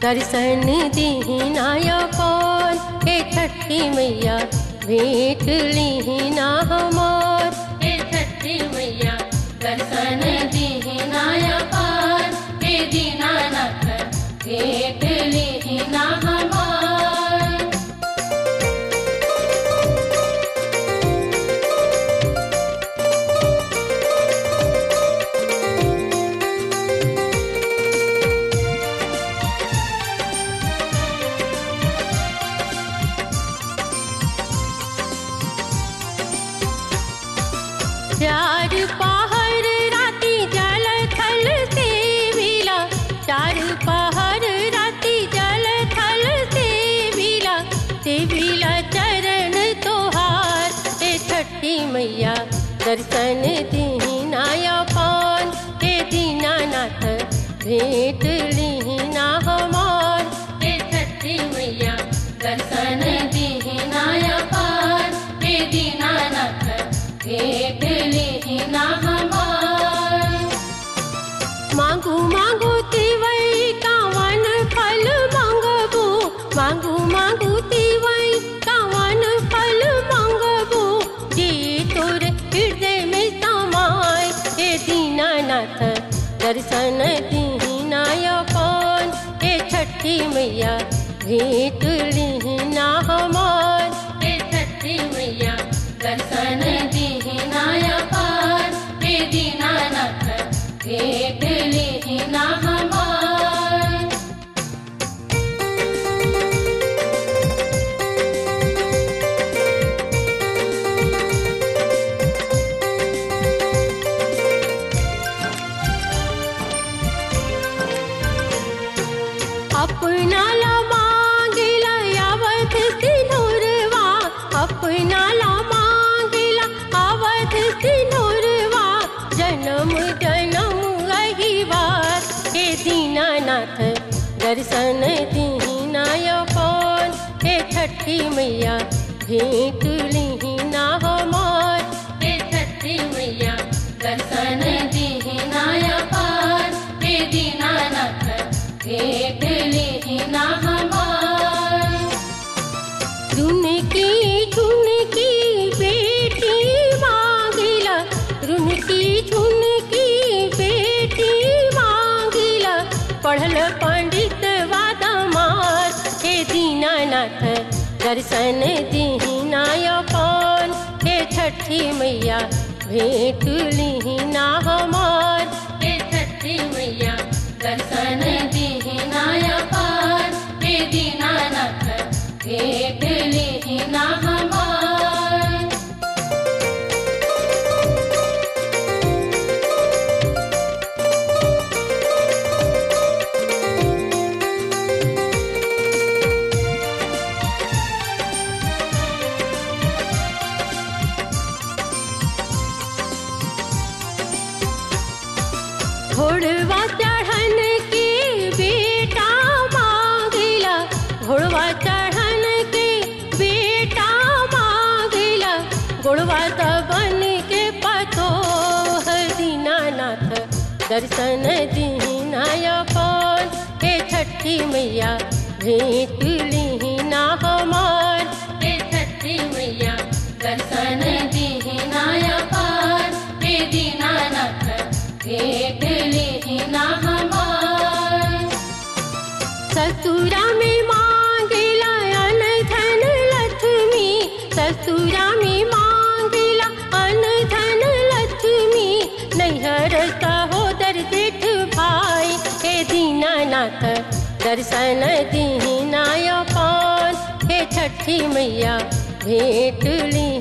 दर्शन दीनाय कौन हे छठी मैया भेंट लीना हमार। हे छठी मैया दर्शन दीनाय कौन हे दीनानाथ भेंट लीना हमार। चार पहर राती जल थल सेविला, चार पहर राती जल थल सेविला, सेविला चरण तोहार हे छठी मैया दर्शन दीनाय पान हे दीनानाथ भेंट लीना हमार। हे छठी मैया दर्शन दीनाय पान हे दीनानाथ भेंट लीना हमार। मांगू मांगू तिवई कावन फल मांगबू, मांगू मांगू तिवई कावन फल मांगबू, जे तोर हृदय में समाय हे दीनानाथ दर्शन दीनाय कौन हे छठी मैया भेंट लीना हमार। हे छठी मैया दर्शन दीनाय पान हे दीनानाथ भेंट लीना हमार। अपनाला मांगिला यावत सिंदूरवा, अपनाला मांगिला आवत सिंदूरवा, जन्म जन्म रहिवार हे दीनानाथ दर्शन दीनाय कौन हे छठी मैया भेंट लीना हमार। हे छठी मैया दर्शन दीनाय पान हे दीनानाथ भेंट लीना हमार। रुनकी झुनकी बेटी मांगिला, रुनकी झुनकी बेटी मांगिला, पढ़ल पंडित वादमार हे दीनानाथ दर्शन दीनाय कौन हे छठी मैया भेंट लीना हमार। हे छठी मैया दर्शन दीनाय पान हे दीनानाथ भेंट लीना हमार। घोड़वा चढ़न के बेटा मांगिला, घोड़वा चढ़न के बेटा मांगिला, घोड़वा तबन के पतो दीनानाथ दर्शन दीनाय कौन हे छठी मैया भेंट लीना हमार। हे छठी मैया दर्शन दीनाय पान हे दीनानाथ भेंट लीना हमार। ससुरा में मांगिला अन धन लक्ष्मी, ससुरा में मांगिला अन धन लक्ष्मी, नैहर सहोदर जेठ भाई हे दीनानाथ दर्शन दीनाय कौन हे छठी मैया भेंट ली